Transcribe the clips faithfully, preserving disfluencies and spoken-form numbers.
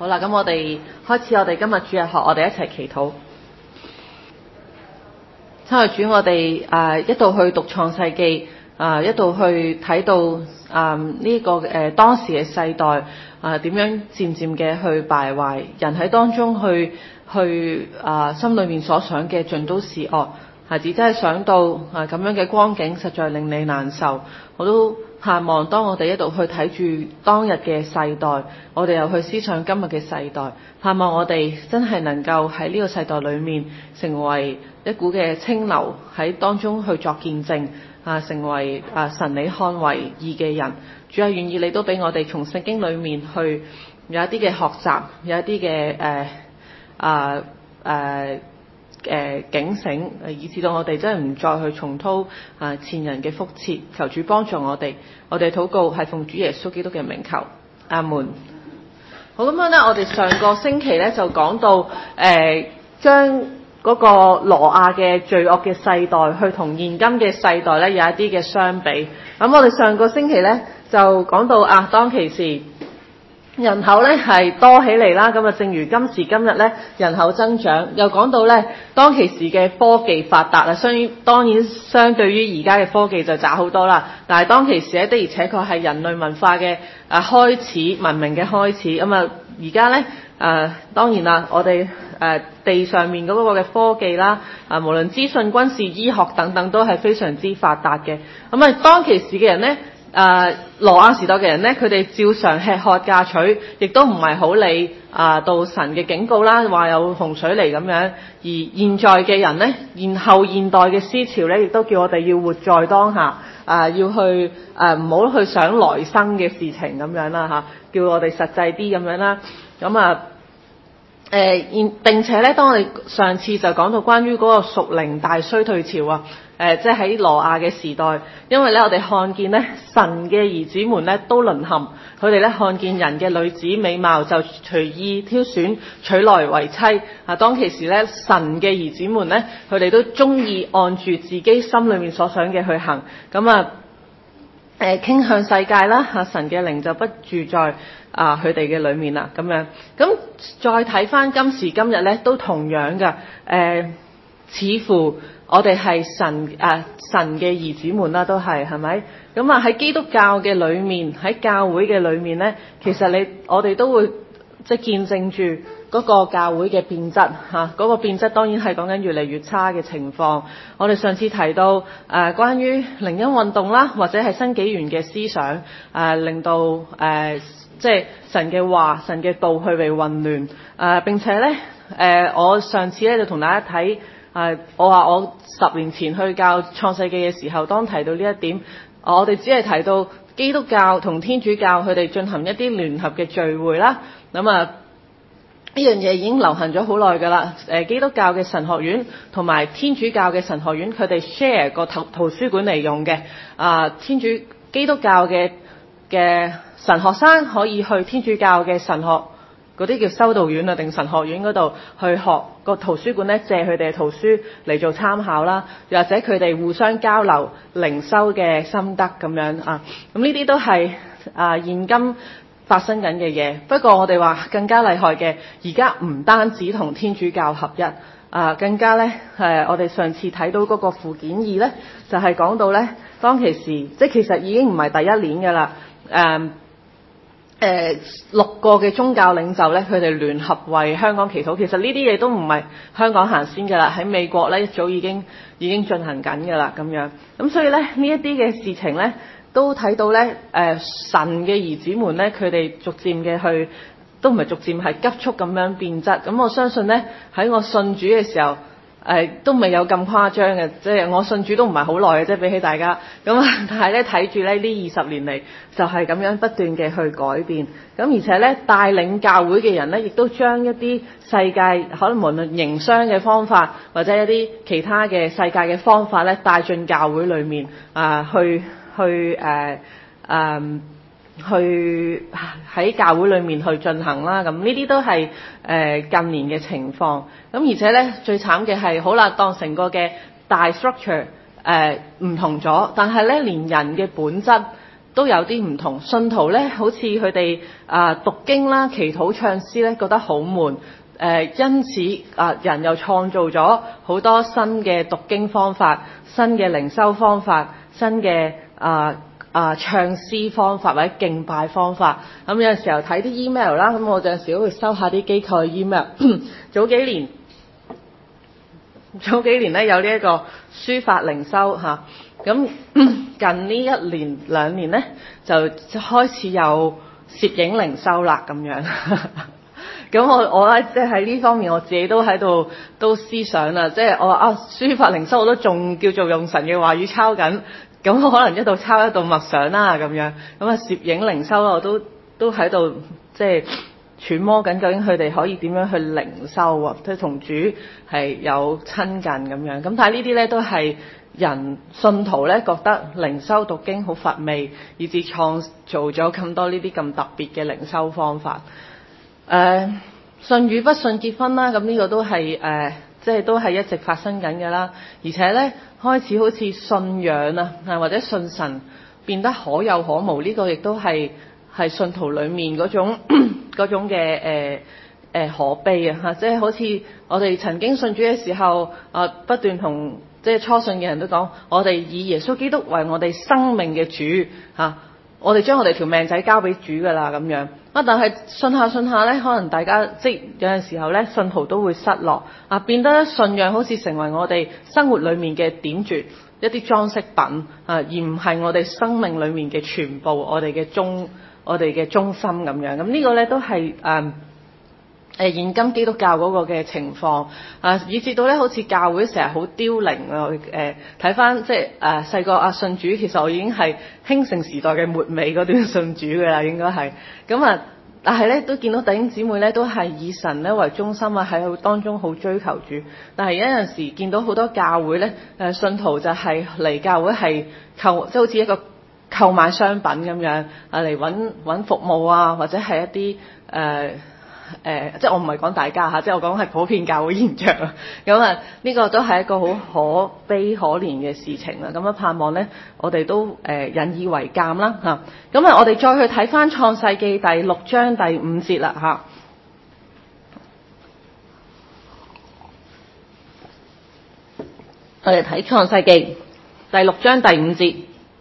好啦，咁我哋開始我哋今日主日學，我哋一齊祈禱。親愛主，我哋啊一度去讀創世記，啊一度去睇到啊呢個誒當時嘅世代啊點樣漸漸嘅去敗壞，人喺當中去去啊心裏面所想嘅盡都是惡。孩子真係想到啊咁樣嘅光景，實在令你難受。我都盼望當我哋一度去睇住當日嘅世代，我哋又去思想今日嘅世代，盼望我哋真係能夠喺呢個世代裏面成為一股嘅清流，喺當中去作見證啊，成為啊神你看為義嘅人。主啊，願意你都俾我哋從聖經裏面去有一啲嘅學習，有一啲嘅誒啊誒誒警醒，以至到我哋真係唔再去重蹈啊前人嘅覆轍。求主幫助我哋，我哋禱告係奉主耶穌基督嘅名求，阿門。好，咁樣咧，我哋上個星期咧就講到誒將嗰個挪亞嘅罪惡嘅世代去同現今嘅世代咧有一啲嘅相比。咁我哋上個星期咧就講到啊，當其時人口咧係多起嚟啦，咁啊正如今時今日咧人口增長，又講到咧當其時嘅科技發達啦，相當然相對於而家嘅科技就渣好多啦，但係當其時咧的而且確係人類文化嘅啊開始，文明嘅開始。咁啊而家咧誒當然啦，我哋誒、呃、地上面嗰個嘅科技啦，啊無論資訊、軍事、醫學等等都係非常之發達嘅。咁啊當其時嘅人咧。誒挪亞時代嘅人咧，佢哋照常吃喝嫁娶，亦都唔係好理啊、呃、到神嘅警告啦，話有洪水嚟咁樣。而現在嘅人咧，現後現代嘅思潮咧，亦都叫我哋要活在當下，啊、呃、要去誒唔好去想來生嘅事情咁樣啦嚇，叫我哋實際啲咁樣啦。咁啊誒現並且咧，當我哋上次就講到關於嗰個屬靈大衰退潮啊。誒、呃，即係喺挪亞嘅時代，因為咧，我哋看見咧，神嘅兒子們咧都淪陷，佢哋咧看見人嘅女子美貌就隨意挑選娶來為妻。啊，當其時咧，神嘅兒子們咧，佢哋都中意按住自己心裏面所想嘅去行，咁啊，誒、呃、傾向世界啦，啊，神嘅靈就不住在啊佢哋嘅裏面啦，咁樣。咁再睇翻今時今日咧，都同樣嘅，誒、呃，似乎。我哋係神誒、啊、神嘅兒子們啦，都係係咪？咁啊喺基督教嘅裏面，喺教會嘅裏面咧，其實你我哋都會即係見證住嗰個教會嘅變質嚇，嗰、啊嗰個變質當然係講緊越嚟越差嘅情況。我哋上次提到誒、啊、關於靈恩運動啦，或者係新紀元嘅思想誒、啊，令到誒、啊、即係神嘅話、神嘅道去被混亂誒、啊。並且咧誒、啊，我上次咧就同大家睇。誒、uh，我話我十年前去教創世記嘅時候，當提到呢一點，我哋只係提到基督教同天主教佢哋進行一啲聯合嘅聚會啦。咁啊，呢樣嘢已經流行咗好耐㗎啦。誒，基督教嘅神學院同埋天主教嘅神學院，佢哋 share 個圖圖書館嚟用嘅。啊，天主基督教嘅嘅神學生可以去天主教嘅神學。嗰啲叫修道院啊，定神學院嗰度去學個圖書館咧，借佢哋嘅圖書嚟做參考啦，又或者佢哋互相交流靈修嘅心得咁樣啊。咁呢啲都係啊現今發生緊嘅嘢。不過我哋話更加厲害嘅，而家唔單止同天主教合一啊，更加咧誒，我哋上次睇到嗰個附件二咧，就係、是、講到咧當其時，即係其實已經唔係第一年㗎啦，誒、啊。誒、呃、六個嘅宗教領袖咧，佢哋聯合為香港祈禱。其實呢啲嘢都唔係香港行先㗎啦，喺美國咧一早已經已經進行緊㗎啦，咁樣。咁所以咧呢一啲嘅事情咧，都睇到咧誒、呃、神嘅兒子們咧，佢哋逐漸嘅去，都唔係逐漸係急速咁樣變質。咁我相信咧喺我信主嘅時候。誒、呃、都未有咁誇張嘅，即係我信主都唔係好耐嘅，即係比起大家咁啊。但係咧睇住咧呢二十年嚟就係咁樣不斷嘅去改變，咁而且咧帶領教會嘅人咧，亦都將一啲世界可能無論營商嘅方法或者一啲其他嘅世界嘅方法咧帶進教會裏面啊、呃，去去誒誒。呃呃去喺教會裏面去進行啦，咁呢啲都係誒、呃、近年嘅情況。咁而且咧最慘嘅係，好啦，當成個嘅大 structure 誒、呃、唔同咗，但係咧連人嘅本質都有啲唔同。信徒咧，好似佢哋啊讀經啦、祈禱、唱詩咧，覺得好悶。誒、呃，因此啊，人又創造咗好多新嘅讀經方法、新嘅靈修方法、新嘅啊啊唱詩方法或者敬拜方法。咁、嗯、有陣時候睇啲 email 啦，咁我有陣時都會收下啲機構嘅 email。早幾年，早幾年咧有呢一個書法靈修嚇。咁近呢一年兩年咧，就開始有攝影靈修啦咁樣。咁我我咧即係喺呢方面我自己都喺度都思想啦，即係我話啊書法靈修我都仲叫做用神嘅話語抄緊，咁我可能一度抄一度默想啦咁樣。咁啊攝影靈修我都都喺度即係揣摩緊究竟佢哋可以點樣去靈修啊，即係同主係有親近咁樣。咁但係呢啲咧都係人信徒咧覺得靈修讀經好乏味，以致創造咗咁多呢啲咁特別嘅靈修方法。誒、呃、信與不信結婚啦，咁呢個都係誒、呃、即係都係一直發生緊嘅啦。而且咧開始好似信仰啊，或者信神變得可有可無，呢、這個亦都係係信徒裡面嗰種嗰種嘅誒誒可悲啊嚇！即係好似我哋曾經信主嘅時候，啊、呃、不斷同即係初信嘅人都講，我哋以耶穌基督為我哋生命嘅主嚇、啊，我哋將我哋條命仔交俾主㗎啦咁樣。啊！但係信下信下咧，可能大家即係有陣時候咧，信徒都會失落啊，變得信仰好似成為我哋生活裡面嘅點綴一啲裝飾品啊，而唔係我哋生命裡面嘅全部，我哋嘅中我哋嘅中心咁樣。咁呢個咧都係誒誒現今基督教嗰個嘅情況啊，以至到咧好似教會成日好凋零啊。誒睇翻即係誒細個啊信主，其實我已經係興盛時代嘅末尾嗰段信主㗎啦，應該係咁啊。但係咧都見到弟兄姊妹咧都係以神咧為中心啊，喺當中好追求主。但係有陣時見到好多教會咧誒信徒就係嚟教會係購即係好似一個購買商品咁樣啊，嚟揾揾服務啊，或者係一啲誒。呃誒、呃，即係我唔係講大家嚇，即係我講係普遍教會現象啊。咁啊，呢個都係一個好可悲可憐嘅事情啦。咁啊，盼望咧，我哋都誒、呃、引以為鑑啦嚇。咁啊，我哋再去睇翻創世記第六章第五節啦嚇。我哋睇創世記第六章第五節，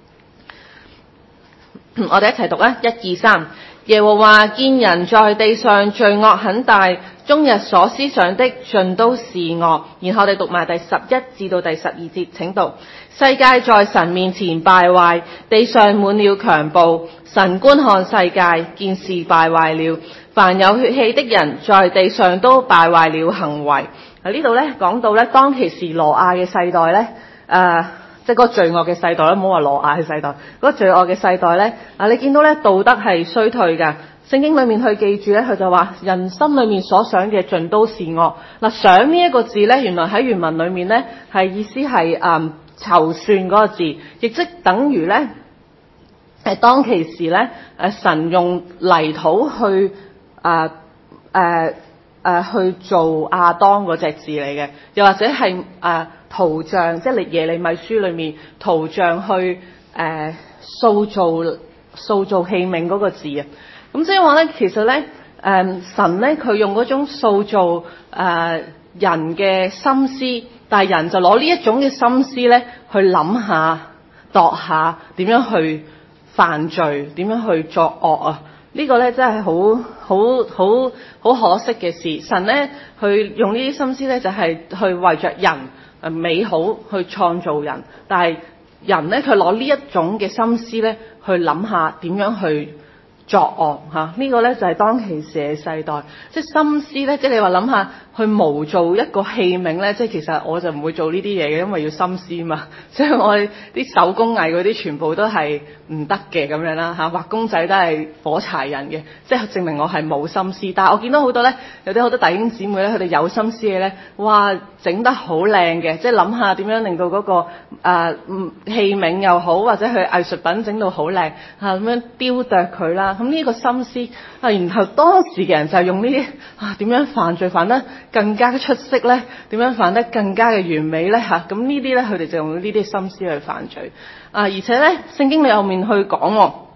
我哋一齊讀啊，一二三。耶和華見人在地上罪惡很大，終日所思想的盡都是惡。然後我哋讀埋第十一至到第十二節，請讀。世界在神面前敗壞，地上滿了強暴。神觀看世界，見是敗壞了，凡有血氣的人在地上都敗壞了行為。啊，呢度咧講到咧當其時挪亞嘅世代咧，誒、呃。即係嗰個罪惡嘅世代啦，唔好話挪亞嘅世代。嗰、那個罪惡嘅世代咧，啊，你見到咧道德係衰退㗎。聖經裡面去記住咧，佢就話人心裡面所想嘅盡都是惡。嗱，想呢一個字咧，原來喺原文裡面咧係意思係誒籌算嗰個字，亦即等於咧係當其時咧誒神用泥土去誒誒誒去做亞當嗰隻字嚟嘅，又或者係誒。呃圖像，即係耶利米書裏面圖像去誒、呃、塑造塑造器皿嗰個字啊。咁即係話咧，其實咧誒、呃、神咧佢用嗰種塑造誒、呃、人嘅心思，但係人就攞呢一種嘅心思咧去諗下度下點樣去犯罪，點樣去作惡啊。呢個咧真係好好好好可惜嘅事。神咧去用呢啲心思咧就係、是、去為着人誒美好去創造人，但係人咧佢攞呢一種嘅心思咧去諗下點樣去作惡嚇，呢個咧就係當其時嘅世代，即係心思咧，即係你話諗下去模造一個器皿咧，即係其實我就唔會做呢啲嘢嘅，因為要心思嘛，所以我哋啲手工藝嗰啲全部都係唔得嘅咁樣啦嚇，畫公仔都係火柴人嘅，即係證明我係冇心思。但係我見到好多咧，有啲好多弟兄姊妹咧，佢哋有心思嘅咧，哇整得好靚嘅，即係諗下點樣令到嗰、那個啊、呃、器皿又好，或者佢藝術品整到好靚嚇，咁樣雕琢佢啦。咁呢個心思啊，然後當時嘅人就係用呢啲啊點樣犯罪犯得更加出色咧？點樣犯得更加嘅完美咧？嚇，咁呢啲咧佢哋就用呢啲心思去犯罪啊！而且咧聖經你後面去講喎。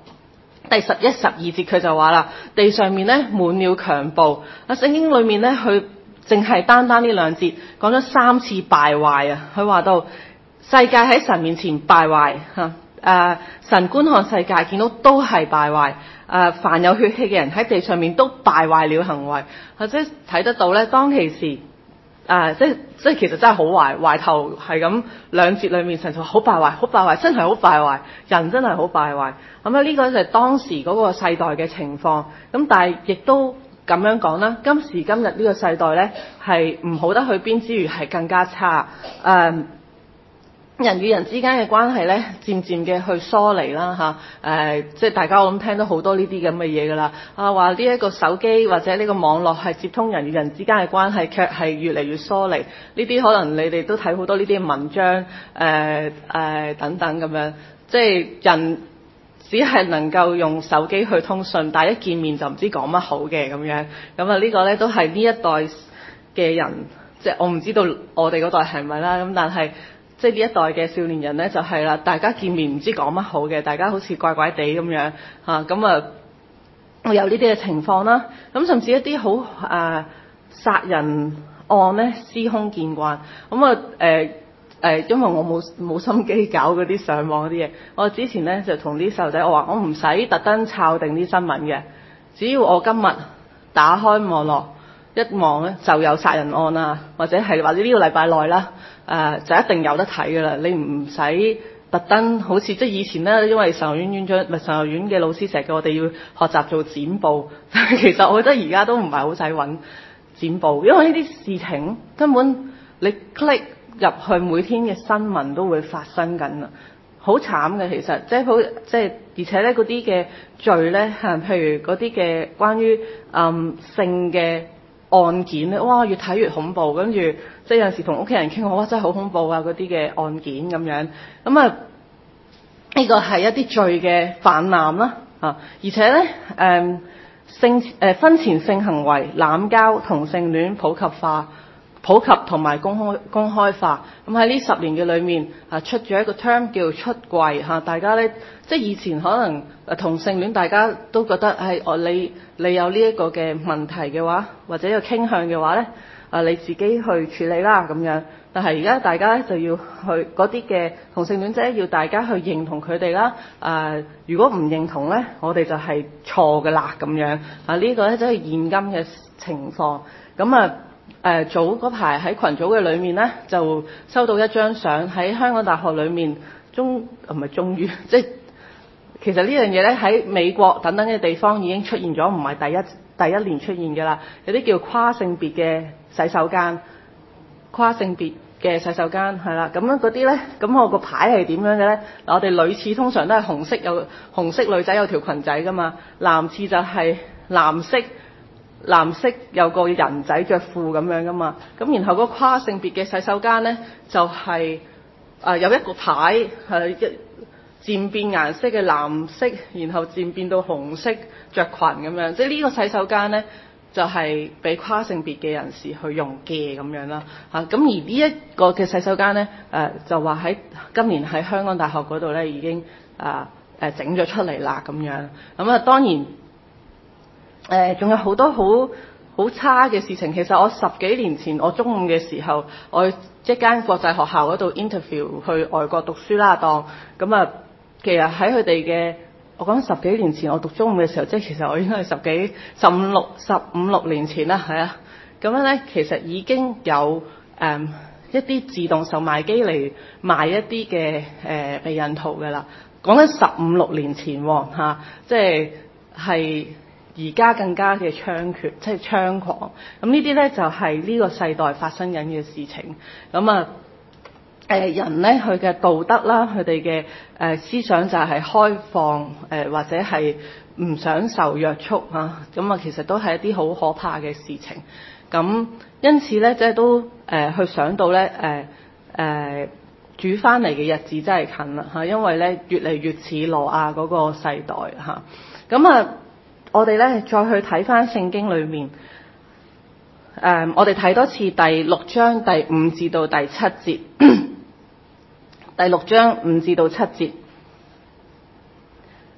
第十一、十二節佢就話啦，地上面咧滿了強暴。啊，聖經裏面咧佢淨係單單呢兩節講咗三次敗壞啊。佢話到世界喺神面前敗壞嚇，誒神觀看世界見到都係敗壞。誒凡有血氣嘅人喺地上面都敗壞了行為。或者睇得到咧，當其時。誒、呃，即係即係，其實真係好壞，壞頭係咁兩節裏面，神就話好敗壞，好敗壞，真係好敗壞，人真係好敗壞。咁啊，呢個就係當時嗰個世代嘅情況。咁但係亦都咁樣講啦，今時今日呢個世代咧係唔好得去邊之餘，係更加差。誒、呃。人與人之間嘅關係咧，漸漸嘅去疏離啦嚇，誒、呃，即係大家我諗聽到好多呢啲咁嘅嘢㗎啦。啊，話呢一個手機或者呢個網絡係接通人與人之間嘅關係，卻係越嚟越疏離。呢啲可能你哋都睇好多呢啲文章，誒、呃、誒、呃、等等咁樣。即係人只係能夠用手機去通訊，但係一見面就唔知講乜好嘅咁樣。咁啊，呢個咧都係呢一代嘅人，即係我唔知道我哋嗰代係咪啦。咁但係。即係呢一代嘅少年人咧，就係、是、啦，大家見面唔知講乜好嘅，大家好似怪怪地咁樣嚇，咁啊會有呢啲嘅情況啦。咁甚至一啲好誒殺人案咧，司空見慣。咁啊誒誒，因為我冇冇心機搞嗰啲上網嗰啲嘢，我之前咧就同啲細路仔我話，我唔使特登抄定啲新聞嘅，只要我今日打開網絡。一望咧就有殺人案啊，或者係或者呢個禮拜內啦，誒、呃、就一定有得睇㗎啦。你唔使特登好似即係以前咧，因為神學院院長唔係神學院嘅老師成日叫我哋要學習做剪報，其實我覺得而家都唔係好使揾剪報，因為呢啲事情根本你 click 入去每天嘅新聞都會發生緊啊，好慘嘅其實，即係好即係而且咧嗰啲嘅罪咧嚇，譬如嗰啲嘅關於嗯性嘅。案件咧，哇，越睇越恐怖，跟住即係有陣時同屋企人傾，哇，真係好恐怖啊！嗰啲嘅案件咁樣，咁啊呢個係一啲罪嘅泛濫啦，啊，而且咧誒、嗯、性誒、呃、婚前性行為、濫交、同性戀普及化、普及同埋公開公開化，咁喺呢十年嘅裏面啊出咗一個 term 叫出櫃嚇，大家咧即係以前可能誒同性戀大家都覺得係哦、哎、你你有呢一個嘅問題嘅話，或者有傾向嘅話咧啊你自己去處理啦咁樣，但係而家大家咧就要去嗰啲嘅同性戀者要大家去認同佢哋啦，啊如果唔認同咧，我哋就係錯嘅啦咁樣啊，呢個咧都係現今嘅情況。咁啊誒、呃、早嗰排喺群組嘅裏面咧，就收到一張相喺香港大學裏面，終唔係終於，即係其實呢樣嘢咧喺美國等等嘅地方已經出現咗，唔係第一第一年出現嘅啦。有啲叫跨性別嘅洗手間，跨性別嘅洗手間係啦。咁樣嗰啲咧，咁我個牌係點樣嘅咧？嗱，我哋女廁通常都係紅色，有紅色女仔有條裙仔噶嘛，男廁就係藍色。藍色有個人仔着褲咁樣噶嘛，咁然後嗰個跨性別嘅洗手間咧就係、是、啊、呃、有一個牌係一漸變顏色嘅藍色，然後漸變到紅色着裙咁樣，即係呢個洗手間咧就係、是、俾跨性別嘅人士去用嘅咁樣啦嚇。咁、啊、而呢一個嘅洗手間咧誒、呃、就話喺今年喺香港大學嗰度咧已經啊誒整咗出嚟啦咁樣。咁啊當然。誒，仲、呃、有好多好好差嘅事情。其實我十幾年前，我中五嘅時候，我去一間國際學校嗰度 interview 去外國讀書啦。當咁啊，其實喺佢哋嘅，我講十幾年前我讀中五嘅時候，即係其實我應該係十幾、十五六、十五六年前啦，係啊。咁樣咧，其實已經有誒、嗯、一啲自動售賣機嚟賣一啲嘅誒避孕套㗎啦。講緊十五六年前喎、啊、即係係。而家更加嘅猖獗，即係猖狂。咁呢啲咧就係、是、呢個世代發生緊嘅事情。咁啊，誒、呃、人咧佢嘅道德啦，佢哋嘅誒思想就係開放，誒、呃、或者係唔想受約束啊。咁啊，其實都係一啲好可怕嘅事情。咁因此咧，即係都誒、呃、去想到咧，誒、呃、誒、呃、主翻嚟嘅日子真係近啦嚇，因為咧越嚟越似挪亞嗰個世代嚇。咁啊。我哋咧再去睇翻聖經裏面，誒、呃，我哋睇多次第六章第五至到第七節，第六章五至到七節，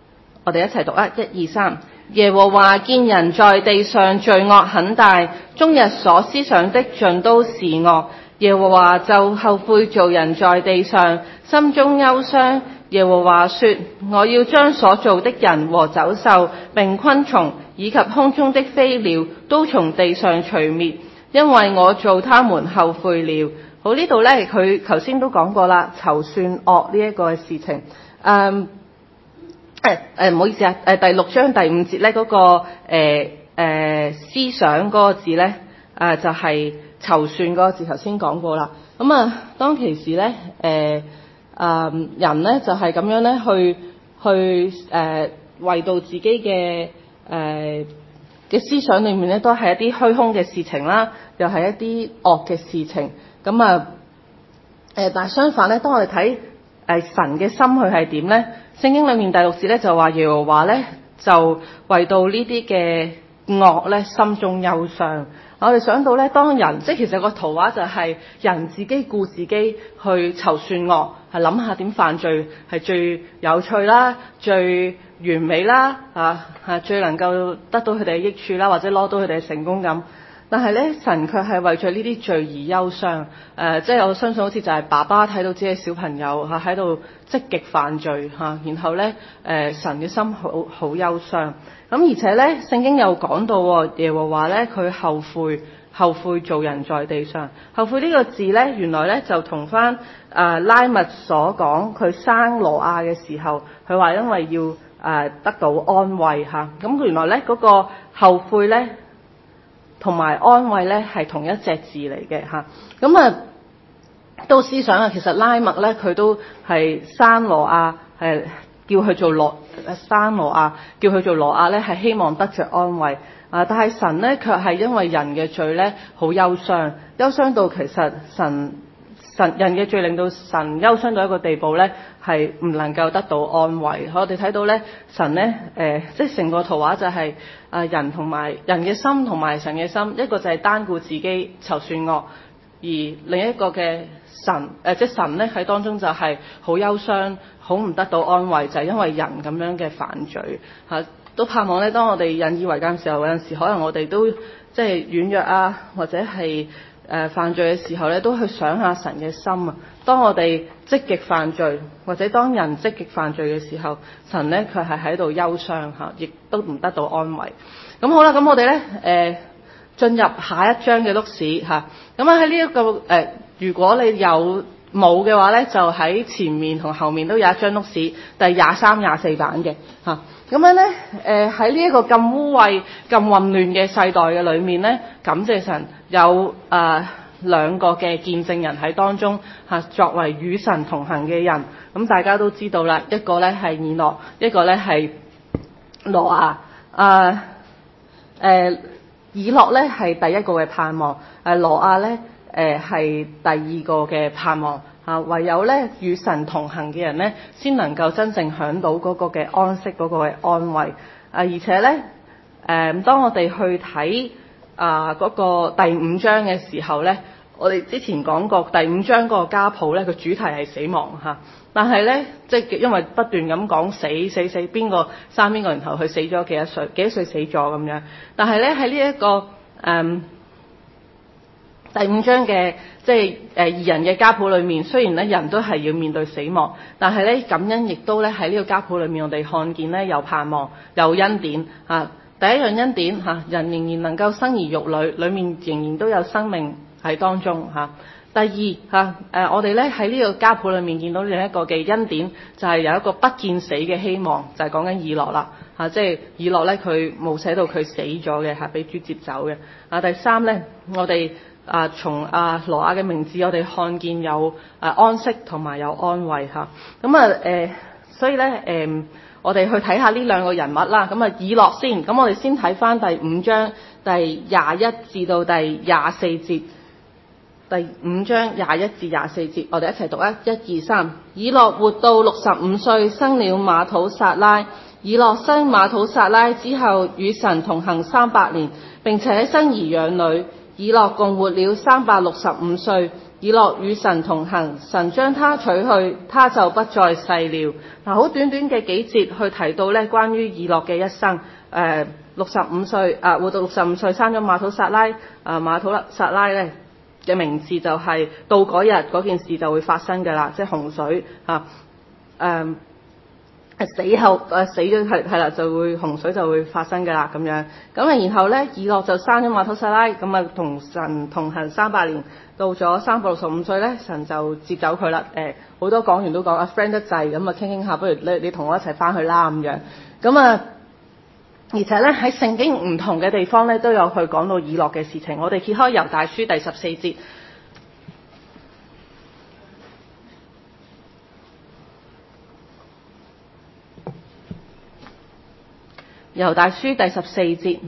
我哋一齊讀啊！一二三。耶和華見人在地上罪惡很大，終日所思想的盡都是惡。耶和華就後悔造人在地上，心中憂傷。耶和華說：我要將所造的人和走獸並昆蟲以及空中的飛鳥都從地上除滅，因為我造他們後悔了。好，呢度呢，佢頭先都講過啦，籌算惡呢一個事情。嗯誒誒唔好意思啊，誒第六章第五節咧嗰、那個誒、呃呃、思想嗰個字咧，誒、呃、就係、是、籌算嗰個字，頭先講過啦。咁啊，當其時咧，誒、呃、啊、呃、人咧就係、是、咁樣咧去去誒、呃、為到自己嘅誒嘅思想裏面咧，都係一啲虛空嘅事情啦，又係一啲惡嘅事情。咁啊誒，但係相反咧，當我哋睇誒神嘅心佢係點咧？聖經裏面第六節咧就話耶和華咧就為到呢啲嘅惡咧心中憂傷。我哋想到咧，當人即係其實個圖畫就係人自己顧自己去籌算惡，係諗下點犯罪係最有趣啦、最完美啦啊啊最能夠得到佢哋嘅益處啦，或者攞到佢哋嘅成功感。但係咧，神卻係為咗呢啲罪而憂傷。誒、呃，即係我相信好似就係爸爸睇到自己小朋友嚇喺度積極犯罪嚇、啊，然後咧誒、呃、神嘅心好好憂傷。咁而且咧，聖經又講到耶和華咧佢後悔後悔造人在地上。後悔呢個字咧，原來咧就同翻誒拉密所講佢生挪亞嘅時候，佢話因為要誒、呃、得到安慰嚇。咁、啊、原來咧嗰、那個後悔咧，同埋安慰咧係同一隻字嚟嘅嚇，咁啊都思想啊，其實拉麥咧佢都係生挪亞，係叫佢做挪生挪亞，叫佢做挪亞咧係希望得着安慰啊，但係神咧卻係因為人嘅罪咧好憂傷，憂傷到其實神神人嘅罪令到神憂傷到一個地步咧係唔能夠得到安慰。我哋睇到咧神咧誒、呃，即係成個圖畫就係、是。啊！人同埋人嘅心同埋神嘅心，一個就係單顧自己籌算惡，而另一個嘅神誒、呃，即係神咧喺當中就係好憂傷，好唔得到安慰，就係、是、因為人咁樣嘅犯罪嚇、啊。都盼望咧，當我哋引以為戒嘅時候，有陣時可能我哋都即係軟弱啊，或者係誒、呃、犯罪嘅時候咧，都去想下神嘅心啊。當我哋積極犯罪，或者當人積極犯罪嘅時候，神咧佢係喺度憂傷嚇，亦都唔得到安慰。咁好啦，咁我哋咧誒進入下一章嘅碌史嚇。咁啊喺呢一個誒、呃，如果你有冇嘅話咧，就喺前面同後面都有一張碌史，第廿三、廿四版嘅嚇。咁樣咧誒喺呢一個咁污穢、咁混亂嘅世代嘅裏面咧，感謝神有誒。呃兩個嘅見證人喺當中嚇，作為與神同行嘅人，咁大家都知道啦。一個咧係以諾，一個咧係挪亞。啊誒，以諾咧係第一個嘅盼望，誒挪亞咧誒係第二個嘅盼望嚇。唯有咧與神同行嘅人咧，先能夠真正享到嗰個嘅安息，嗰個嘅安慰。啊，而且咧誒、呃，當我哋去睇啊嗰個第五章嘅時候咧，我哋之前講過第五章嗰個家譜咧，個主題係死亡嚇。但係咧，即係因為不斷咁講死死死，邊個生邊個，然後佢死咗幾多歲，幾多歲死咗咁樣。但係咧喺呢一個誒、嗯、第五章嘅即係誒二人嘅家譜裏面，雖然咧人都係要面對死亡，但係咧感恩亦都咧喺呢個家譜裏面，我哋看見咧有盼望，有恩典嚇。第一樣恩典嚇，人仍然能夠生兒育女，裏面仍然都有生命喺當中嚇。第二嚇誒，我哋咧喺呢個家譜裏面見到另一個嘅恩典，就係有一個不見死嘅希望，就係講緊以諾啦嚇。即係以諾咧，佢冇寫到佢死咗嘅嚇，俾豬接走嘅。啊，第三咧，我哋啊從啊挪亞嘅名字，我哋看見有啊安息同埋有安慰嚇。咁啊誒，所以咧誒。呃我哋去睇下呢兩個人物啦，咁啊以諾先，咁我哋先睇翻第五章第廿一至到第廿四節，第五章廿一至廿四節，我哋一齊讀啊，一二三。以諾活到六十五歲，生了馬土撒拉。以諾生馬土撒拉之後，與神同行三百年，並且生兒養女。以諾共活了三百六十五歲， 以諾與神同行，神將他取去，他就不再世了。嗱，好短短嘅幾節去提到咧關於以諾嘅一生。誒六十五歲啊，活到六十五歲，生咗馬土撒拉。啊，馬土撒拉咧嘅名字就係到嗰日嗰件事就會發生㗎啦，即係洪水嚇誒。死後誒死咗係係啦，就會洪水就會發生㗎啦咁樣。咁啊，然後咧，以諾就生咗馬土撒拉，咁啊同神同行三百年，到咗三百六十五歲咧，神就接走佢啦。誒好多講員都講啊 friend 得滯，咁啊傾傾下，不如你你同我一齊翻去啦咁樣。咁啊，而且咧喺聖經唔同嘅地方咧都有去講到以諾嘅事情。我哋揭開猶大書第十四節。猶大書第十四節，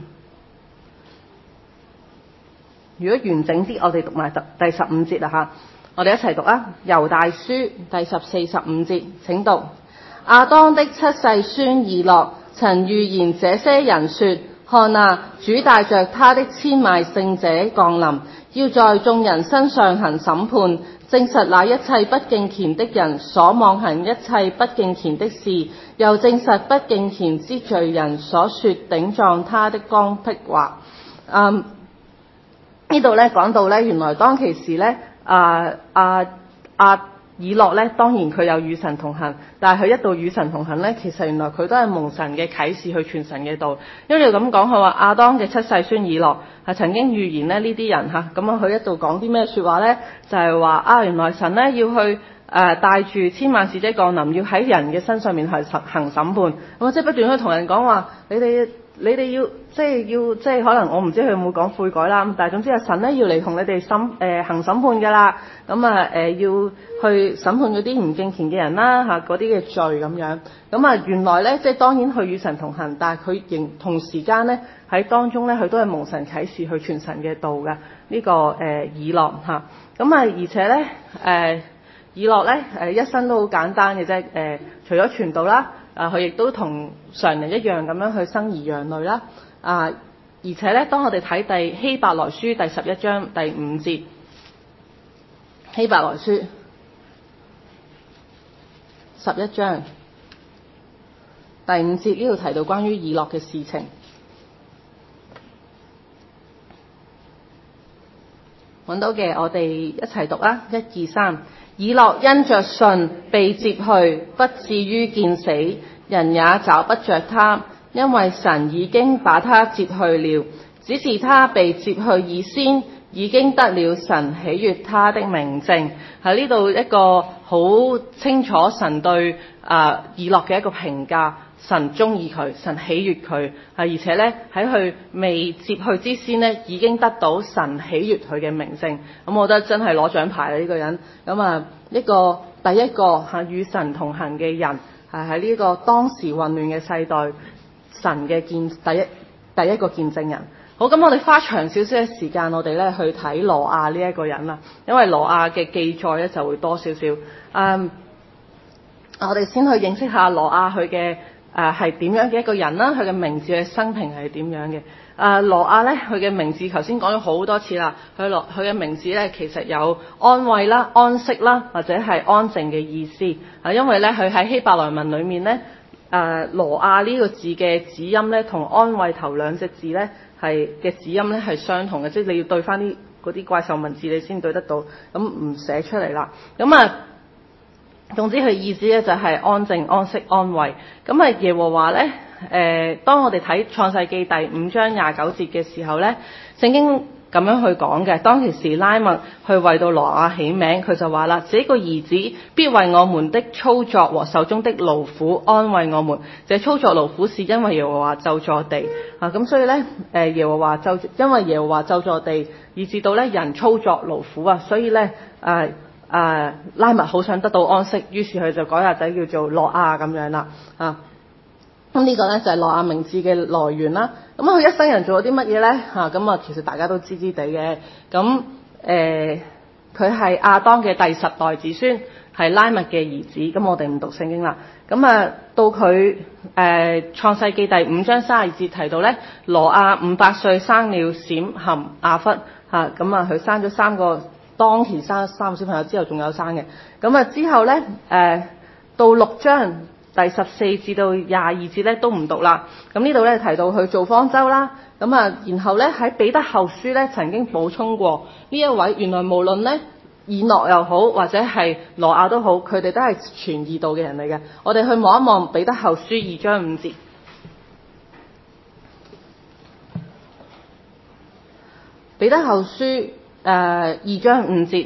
如果完整啲，我哋讀埋第十五節啦嚇，我哋一齊讀啊！猶大書第十四、十五節，請讀。亞當的七世孫以諾曾預言這些人說：看啊，主帶着他的千萬聖者降臨，要在眾人身上行審判，證實那一切不敬虔的人所妄行一切不敬虔的事，又證實不敬虔之罪人所說頂撞他的剛愎話。嗯，呢度咧講到咧，原來當其時咧，啊啊啊以諾咧，當然佢有與神同行，但係佢一度與神同行咧，其實原來佢都係蒙神嘅啟示去傳神嘅道。因為咁講，佢話亞當嘅七世孫以諾係曾經預言咧呢啲人嚇，咁啊佢一度講啲咩説話咧？就係、是、話啊，原來神咧要去誒、呃、帶住千萬使者降臨，要喺人嘅身上面去行審判。咁啊，即係不斷去同人講話，你哋。你哋要即係要即係可能我唔知佢有冇講悔改啦，但係總之係神咧要嚟同你哋審誒、呃、行審判㗎啦，咁啊誒要去審判嗰啲唔敬虔嘅人啦嚇，嗰啲嘅罪咁樣。咁啊原來咧即係當然佢與神同行，但係佢仍同時間咧喺當中咧佢都係蒙神啟示去傳神嘅道㗎。呢、這個誒、呃、以諾嚇，咁啊而且咧誒、呃、以諾咧誒一生都好簡單嘅啫，誒、呃、除咗傳道啦。啊！佢亦都同常人一樣咁樣去生兒養女啦。啊！而且咧，當我哋睇第希伯來書第十一章第五節，希伯來書十一章第五節呢度提到關於以諾嘅事情，揾到嘅我哋一齊讀啦，一二三。以諾因着信被接去，不至於見死，人也找不着他，因為神已經把他接去了。只是他被接去以先，已經得了神喜悅他的明證。喺呢度一個好清楚神對啊以諾嘅一個評價，神中意佢，神喜悅佢，係而且咧喺佢未接去之先咧，已經得到神喜悅佢嘅明證。咁我覺得真係攞獎牌啦呢個人。咁啊呢個第一個嚇與神同行嘅人，係喺呢個當時混亂嘅世代，神嘅見第一第一個見證人。好，咁我哋花長少少嘅時間，我哋咧去睇挪亞呢一個人啦，因為挪亞嘅記載咧就會多少少。嗯，我哋先去認識下挪亞佢嘅誒係點樣嘅一個人啦，佢嘅名字嘅生平係點樣嘅。誒挪亞咧，佢嘅名字頭先講咗好多次啦，佢落佢嘅名字咧其實有安慰啦、安息啦，或者係安靜嘅意思。啊，因為咧佢喺希伯來文裡面咧，誒挪亞呢個字嘅子音咧，同安慰頭兩隻字咧係嘅子音咧係相同嘅，即係你要對翻啲嗰啲怪獸文字你先對得到，咁唔寫出嚟啦。咁啊，總之佢意思咧就係安靜、安息、安慰。咁啊，耶和華咧。誒、呃，當我哋睇創世記第五章廿九節嘅時候咧，聖經咁樣去講嘅。當其時拉麥去為到挪亞起名，佢就話啦：這個兒子必為我們的操作和手中的勞苦安慰我們。這操作勞苦是因為耶和華咒詛地啊，咁所以咧，誒、呃、耶和華咒，因為耶和華咒詛地，以至到咧人操作勞苦啊，所以咧誒誒拉麥好想得到安息，於是佢就改下仔叫做挪亞咁樣啦啊。咁呢個咧就係挪亞名字嘅來源啦。咁佢一生人做咗啲乜嘢咧？嚇，咁啊，其實大家都知知地嘅。咁誒，佢係亞當嘅第十代子孫，係拉麥嘅兒子。咁我哋唔讀聖經啦。咁啊，到佢誒、呃、創世記第五章三十二節提到咧，挪亞五百歲生了閃、含、雅弗嚇。咁啊，佢生咗三個當期生三個小朋友之後仲有生嘅。咁啊之後咧誒、呃、到六章第十四至到廿二節咧都唔讀啦。咁呢度咧提到去造方舟啦。咁啊然後咧喺彼得後書咧曾經補充過呢一位原來無論咧以諾又好或者係羅亞都好，佢哋都係傳義道嘅人嚟嘅。我哋去望一望彼得後書二章五節。彼得後書誒、呃、二章五節，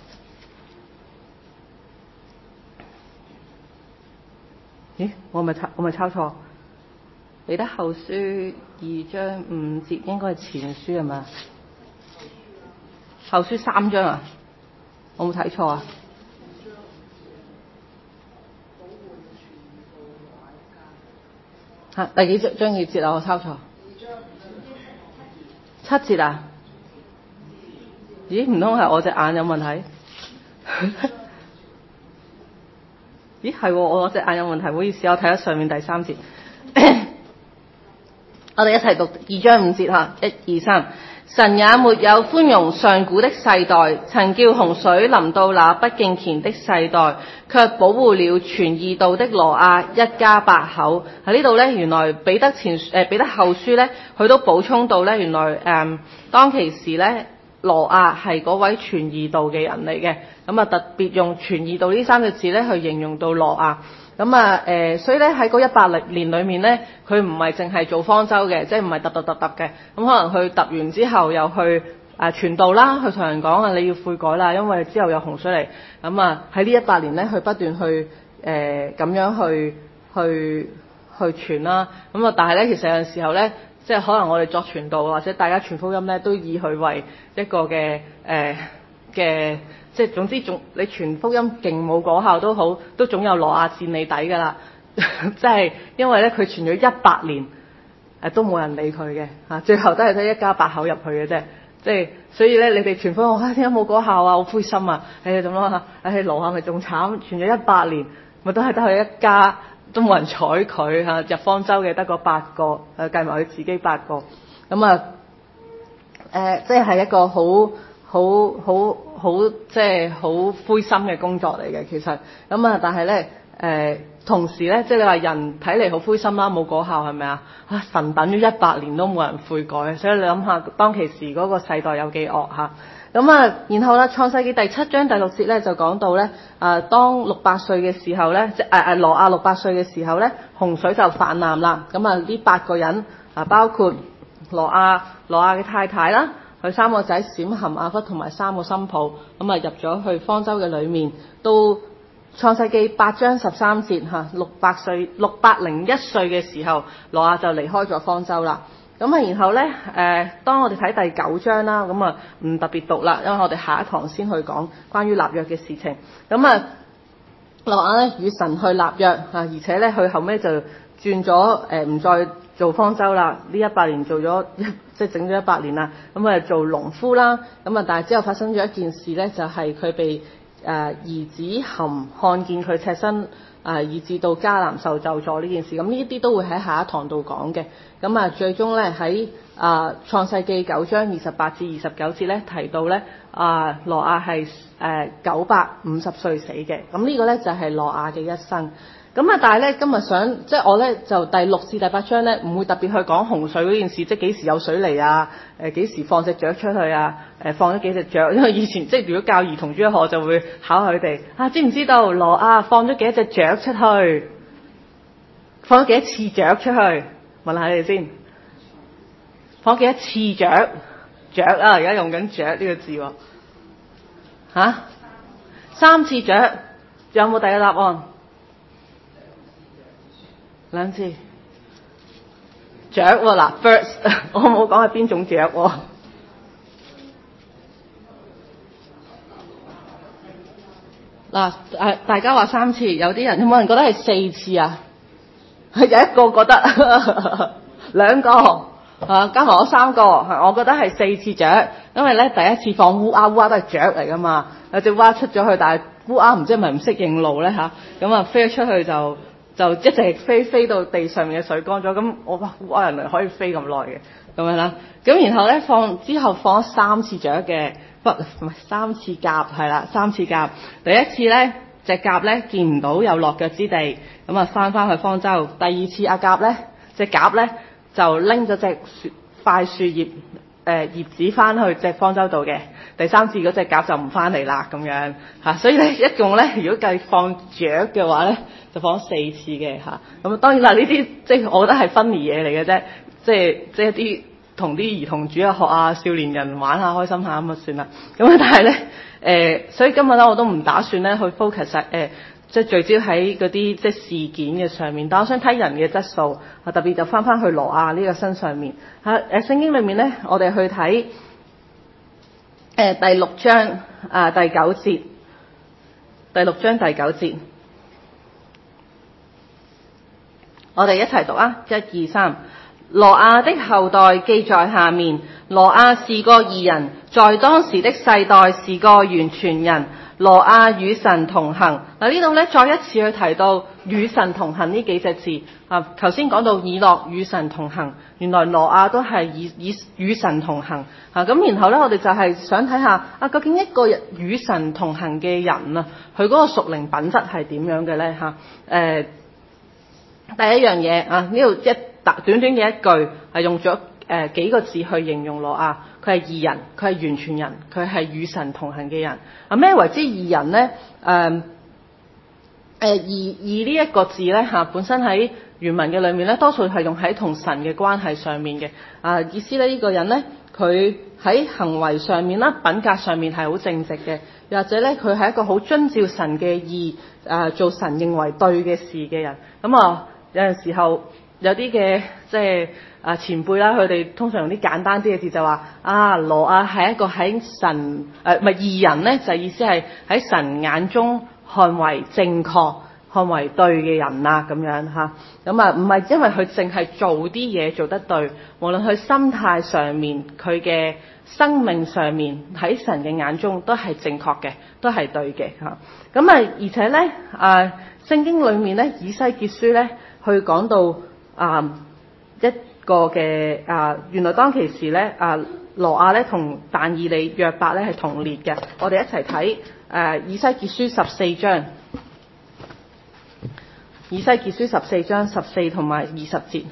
咦？我咪抄我咪抄錯？彼得後書二章五節應該係前書係嘛？後書三章啊？我冇睇錯啊？嚇、啊，第幾章章幾節啊？我抄錯。七節啊？咦？唔通係我隻眼有問題？咦？係喎，我隻眼有問題，唔好意思，我睇咗上面第三節。我哋一齊讀二章五節嚇，一二三。神也沒有寬容上古的世代，曾叫洪水臨到那不敬虔的世代，卻保護了傳義道的挪亞一家八口。喺呢度咧，原來彼得前誒彼得後書咧，佢都補充到咧，原來誒、嗯、當其時咧，挪亞係嗰位傳義道嘅人嚟嘅。咁啊，特別用傳義道呢三個字咧去形容到挪亞。咁啊，誒、呃，所以咧喺嗰一百零年裏面咧，佢唔係淨係做方舟嘅，即係唔係揼揼揼揼嘅。咁可能佢揼完之後又去啊傳道啦，去同人講啊，你要悔改啦，因為之後有洪水嚟。咁啊喺呢一百年咧，佢不斷去誒咁、呃、樣去去去傳啦。咁啊，但係咧其實有陣時候咧，即係可能我哋作傳道或者大家傳福音咧，都以佢為一個嘅誒嘅。呃即係總之總你傳福音勁冇果效都好，都總有挪亞墊你底㗎啦。即係因為咧佢傳咗一百年，誒都冇人理佢嘅嚇，最後都係得一家八口入去嘅啫。即係所以咧，你哋傳福音，啊點解冇果效啊？好灰心啊！誒咁咯嚇，誒挪亞咪仲慘，傳咗一百年，咪都係得佢一家，都冇人睬佢嚇。入方舟嘅得個八個，誒計埋佢自己八個，咁啊誒，即係係一個好好好。好即係好灰心嘅工作嚟嘅，其實咁啊，但係咧誒，同時咧，即係你話人睇嚟好灰心啦，冇果效係咪啊？啊，神等咗一百年都冇人悔改，所以你諗下當其時嗰個世代有幾惡嚇。咁啊，然後咧創世記第七章第六節咧就講到咧，啊當六百歲嘅時候咧，即係誒誒挪亞六百歲嘅時候咧，洪水就泛濫啦。咁啊呢八個人啊，包括挪亞挪亞嘅太太啦。佢三個仔閃含亞弗同埋三個新抱，咁啊入咗去方舟嘅裏面。到創世記八章十三節嚇，六百歲六百零一歲嘅時候，挪亞就離開咗方舟啦。咁啊，然後咧誒、呃，當我哋睇第九章啦，咁啊唔特別讀啦，因為我哋下一堂先去講關於立約嘅事情。咁啊，挪亞咧與神去立約嚇，而且咧佢後尾就轉咗誒唔再做方舟啦，呢一百年做咗一即係整咗一百年啦，咁啊做農夫啦，咁啊但係之後發生咗一件事咧，就係、是、佢被誒、呃、兒子含看見佢赤身，誒、呃、以至到迦南受咒詛呢件事，咁呢啲都會喺下一堂度講嘅。咁啊最終咧喺啊創世記九章二十八至二十九節咧提到咧啊挪亞係誒九百五十歲死嘅，咁呢個咧就係挪亞嘅一生。咁啊，但係咧，今日想即係我咧就第六至第八章咧，唔會特別去講洪水嗰件事，即係幾時有水嚟啊？誒、呃、幾時放隻雀出去啊？誒、呃、放咗幾隻雀？因為以前即係如果教兒童主日學就會考佢哋啊，知唔知道挪亞放咗幾多隻雀出去？放咗幾多次雀出去？問下你哋先，放咗幾多次雀？雀啊，而家用緊雀呢個字喎、啊。三次雀，有冇第二個答案？兩次雀喎，嗱 birds 我冇講係邊種雀喎。嗱誒，大家話三次，有啲人有冇人覺得係四次啊？有一個覺得兩個啊，加埋我三個，我覺得係四次雀，因為咧第一次放烏鴉，烏鴉都係雀嚟噶嘛，有隻烏鴉出咗去，但係烏鴉唔知係咪唔識認路咧嚇，咁啊飛咗出去就。就一直飛飛到地上面嘅水乾咗，咁我哇烏鴉人類可以飛咁耐嘅咁樣啦。咁然後咧放之後放咗三次雀嘅， 不唔係三次甲係啦，三次甲。第一次咧隻甲咧見唔到有落腳之地，咁啊翻翻去方舟。第二次阿甲咧隻甲咧就拎咗隻樹塊樹葉誒、呃、葉子翻去隻方舟度嘅。第三次嗰隻甲就唔翻嚟啦咁樣嚇，所以咧一共咧如果計放雀嘅話咧就放四次嘅嚇。咁當然啦，呢啲即係我覺得係 funny 嘢嚟嘅啫，即係即係一啲同啲兒童主日學啊、少年人玩下開心下咁啊算啦。咁啊但係咧誒，所以今日咧我都唔打算咧去 focus 誒、呃，即係聚焦喺嗰啲即係事件嘅上面，但我想睇人嘅質素啊，特別就翻翻去挪亞呢個身上面嚇。誒聖經裏面咧，我哋去睇。誒、呃、第六章啊第九節，第六章第九節，我哋一齊讀啊！一二三，挪亞的後代記在下面。挪亞是個義人，在當時的世代是個完全人。挪亞與神同行。嗱呢度咧再一次去提到與神同行呢幾隻字啊。頭先講到以諾與神同行，原來挪亞都係以以與神同行啊。咁然後咧，我哋就係想睇下啊，究竟一個與神同行嘅人啊，佢嗰個屬靈品質係點樣嘅咧？嚇、啊、誒、呃，第一樣嘢啊，呢度一短短嘅一句係用咗誒、呃、幾個字去形容挪亞。佢係義人，佢係完全人，佢係與神同行嘅人。啊，咩為之義人咧？誒誒義義呢一個字咧嚇，本身喺原文嘅裏面咧，多數係用喺同神嘅關係上面嘅。啊，意思咧呢、這個人咧，佢喺行為上面啦、品格上面係好正直嘅，又或者咧佢係一個好遵照神嘅義，誒、啊、做神認為對嘅事嘅人。咁啊有陣時候有啲嘅即係。啊前輩啦，佢哋通常用啲簡單啲嘅字就話啊，挪亞係一個喺神誒唔係義人咧，就意思係喺神眼中看為正確、看為對嘅人啦咁樣嚇。咁啊唔係因為佢淨係做啲嘢做得對，無論佢心態上面、佢嘅生命上面，喺神嘅眼中都係正確嘅，都係對嘅嚇。咁啊而且咧啊聖經裡面咧以西結書咧去講到啊一個嘅啊，原來當其時咧啊，挪亞咧同但以理、約伯咧係同列嘅。我哋一齊睇誒以西結書十四章，以西結書十四章十四同埋二十節。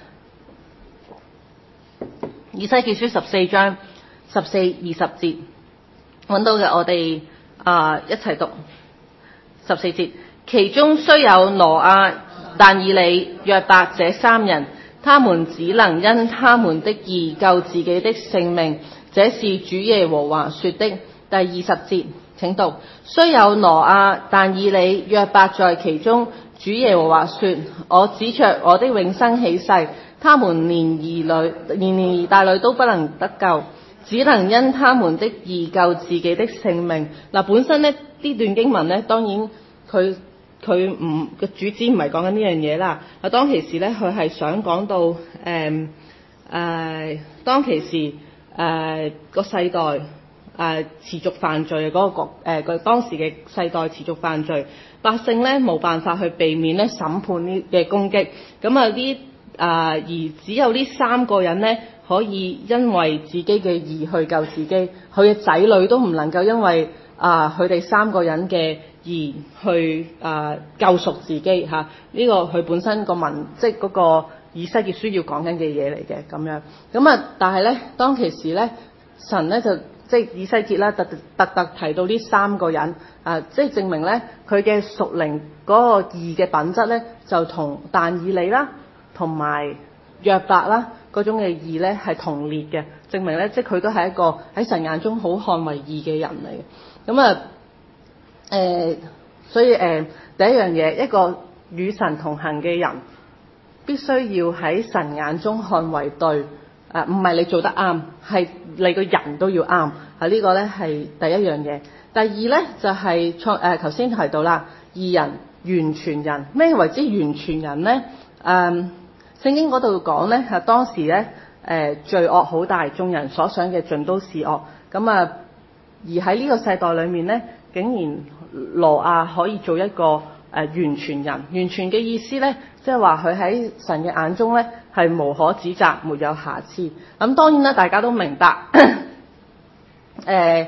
以西結書十四章十四、二十節揾到嘅，我哋啊一齊讀十四節。其中雖有挪亞、但以理、約伯這三人。他們只能因他們的義救自己的性命，這是主耶和華說的。第二十節請讀，雖有挪亞、但以理、約伯在其中，主耶和華說，我指着我的永生起誓，他們連兒女連連兒帶女都不能得救，只能因他們的義救自己的性命。嗱，本身呢呢段經文呢，當然佢佢唔個主旨唔係講緊呢樣嘢啦。啊，當其時咧，佢係想講到誒誒、呃呃，當其時誒個、呃、世代誒、呃、持續犯罪嘅嗰、那個國誒個當時嘅世代持續犯罪，百姓咧冇辦法去避免咧審判呢嘅攻擊。咁啊呢啊而只有呢三個人咧可以因為自己嘅義去救自己，佢嘅仔女都唔能夠因為啊佢哋三個人嘅而去啊、呃、救贖自己嚇，呢、這個佢本身個文即係嗰個以西結書要講緊嘅嘢嚟嘅咁樣。咁啊，但係咧當其時咧，神咧就即係以西結啦，特特特提到呢三個人啊、呃，即係證明咧佢嘅屬靈嗰個義嘅品質咧，就同但以理啦，同埋約伯啦嗰種嘅義咧係同列嘅，證明咧即係佢都係一個喺神眼中好看為義嘅人嚟嘅。咁啊〜誒、呃，所以誒、呃，第一樣嘢，一個與神同行嘅人，必須要喺神眼中看為對，誒、呃，唔係你做得啱，係你個人都要啱，啊，這個、呢個咧係第一樣嘢。第二咧就係創誒，頭先提到啦，義人、完全人，咩為之完全人咧？誒、呃，聖經嗰度講咧，係當時咧，誒、呃，罪惡好大，眾人所想嘅盡都是惡，咁啊，而喺呢個世代裏面咧，竟然挪亞可以做一個誒、呃、完全人，完全嘅意思咧，即係話佢喺神嘅眼中咧係無可指責，沒有瑕疵。咁當然啦，大家都明白，誒誒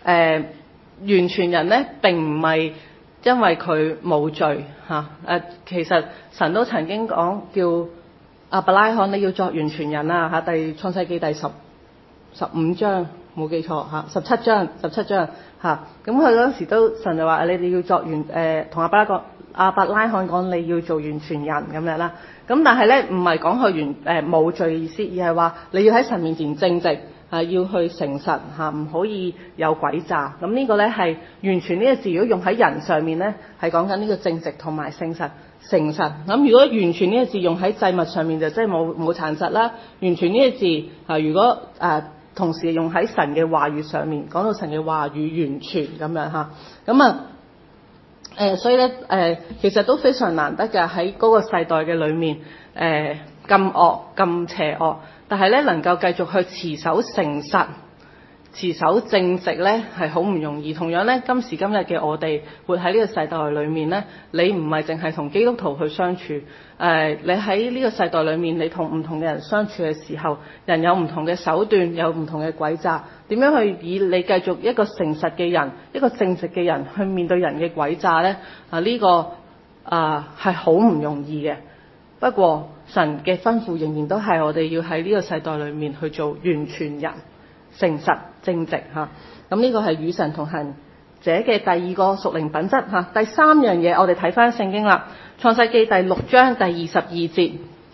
呃、完全人咧並唔係因為佢冇罪嚇。誒、啊、其實神都曾經講叫亞伯拉罕你要作完全人啊嚇，第創世記第十十五章冇記錯嚇，十七章十七章嚇。咁佢嗰時都神就話你哋要作完誒，同亞伯拉個亞伯拉罕講你要做完全人咁樣啦。咁但係咧唔係講佢完誒冇罪嘅意思，而係話你要喺神面前正直啊，要去誠實嚇，唔可以有詭詐。咁呢個咧係完全呢個字，如果用喺人上面咧，係講緊呢個正直同埋誠實誠實。咁如果完全呢個字用喺祭物上面，就即係冇冇殘疾啦。完全呢個字啊，如果誒、啊、同時用喺神嘅話語上面，講到神嘅話語完全咁樣嚇。咁啊誒、呃，所以咧誒、呃，其實都非常難得嘅喺嗰個世代嘅裏面誒咁惡咁邪惡。但係咧，能夠繼續去持守誠實、持守正直咧，係好唔容易。同樣咧，今時今日嘅我哋活喺呢個世代裏面咧，你唔係淨係同基督徒去相處，誒、呃，你喺呢個世代裏面，你同唔同嘅人相處嘅時候，人有唔同嘅手段，有唔同嘅詭詐，點樣去以你繼續一個誠實嘅人、一個正直嘅人去面對人嘅詭詐咧？啊，呢、這個啊係好唔容易嘅。不過神嘅吩咐仍然都係我哋要喺呢個世代裏面去做完全人、誠實正直嚇。咁呢個係與神同行者嘅第二個屬靈品質嚇。第三樣嘢我哋睇翻聖經啦，創世記第六章第二十二節。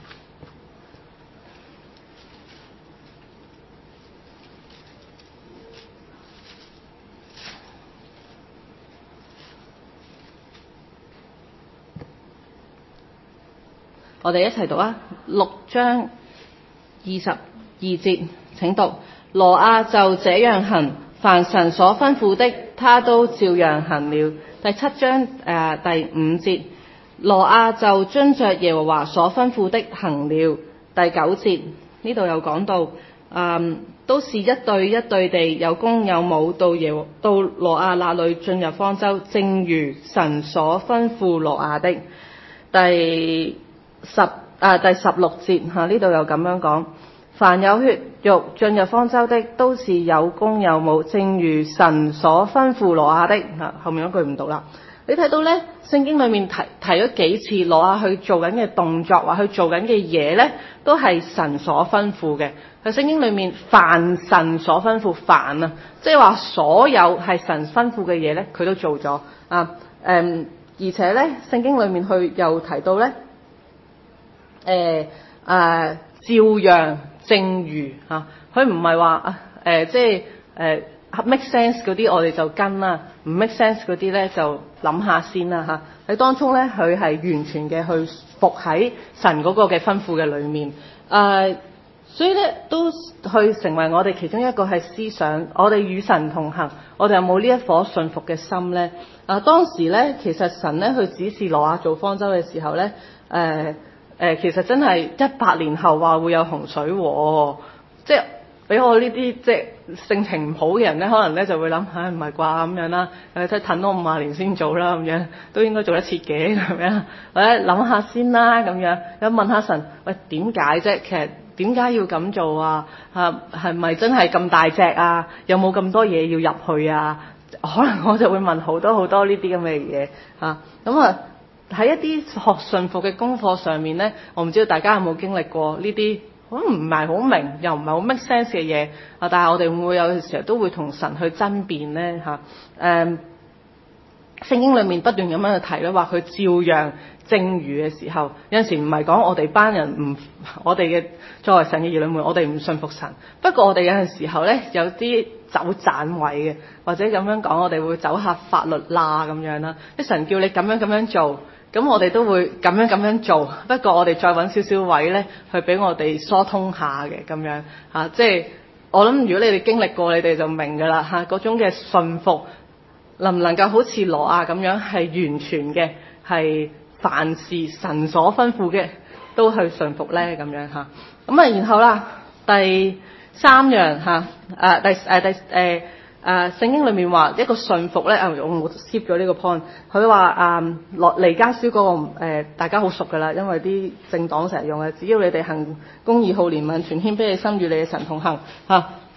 我哋一齊讀啊！六章二十二節，請讀。挪亞就這樣行，凡神所吩咐的，他都照樣行了。第七章誒、呃、第五節，挪亞就遵着耶和華所吩咐的行了。第九節呢度又講到，嗯，都是一對一對地有公有母到耶和到挪亞那裏進入方舟，正如神所吩咐挪亞的。第十啊第十六節嚇，呢度又咁樣講，凡有血肉進入方舟的，都是有公有母，正如神所吩咐挪亞的嚇。後面嗰句唔讀啦。你睇到咧，聖經裡面提提咗幾次挪亞去做緊嘅動作，或去做緊嘅嘢咧，都係神所吩咐嘅。喺聖經裡面，凡神所吩咐，凡啊，即係話所有係神吩咐嘅嘢咧，佢都做咗啊。誒、嗯，而且咧，聖經裡面去又提到咧。誒、呃、啊、呃，照樣正如嚇，佢唔係話啊誒，即係誒、呃、make sense 嗰啲我哋就跟啦，唔 make sense 嗰啲咧就諗下先啦嚇。喺、啊、當中咧，佢係完全嘅去服喺神嗰個嘅吩咐嘅裏面，誒、呃，所以咧都去成為我哋其中一個係思想，我哋與神同行，我哋有冇呢一顆信服嘅心咧？啊，當時咧其實神咧去指示挪亞做方舟嘅時候咧，誒、呃。誒、呃、其實真係一百年後話會有洪水喎、哦，即係俾我呢啲即係性情唔好嘅人咧，可能咧就會諗嚇唔係啩咁樣啦，誒即係等多五十年先做啦咁樣，都應該做得切嘅咁樣，或者諗下先啦咁樣，咁問下神，喂點解啫？其實點解要咁做啊？嚇係咪真係咁大隻啊？有冇咁多嘢要入去啊？可能我就會問好多好多呢啲咁嘅嘢嚇，咁啊。喺一啲學信服嘅功課上面咧，我唔知道大家有冇經歷過呢啲，可能唔係好明又唔係好 make sense 嘅嘢啊！但係我哋會唔會有時候都會同神去爭辯咧嚇？誒、嗯，聖經裡面不斷咁樣去提咧，話佢照樣正如嘅時候，有陣時唔係講我哋班人唔，我哋嘅作為神嘅兒女們，我哋唔信服神。不過我哋有陣時候咧，有啲走盞位嘅，或者咁樣講，我哋會走下法律啦咁樣啦。啲神叫你咁樣咁樣做。咁我哋都會咁樣咁樣做，不過我哋再揾少少位咧，去俾我哋疏通下嘅咁樣嚇，即係我諗，如果你哋經歷過，你哋就明㗎啦嚇，嗰種嘅信服能唔能夠好似挪亞咁樣係完全嘅，係凡事神所吩咐嘅都去信服咧咁樣嚇。咁啊，然後啦，第三樣嚇，啊第誒第誒。呃誒、uh, 聖經裏面話一個信服咧，啊我我 skip 咗呢個 point。佢話啊落彌迦書嗰個誒大家好熟㗎啦，因為啲政黨成日用嘅，只要你哋行公義、好憐憫、全謙卑嘅心與你嘅神同行嚇。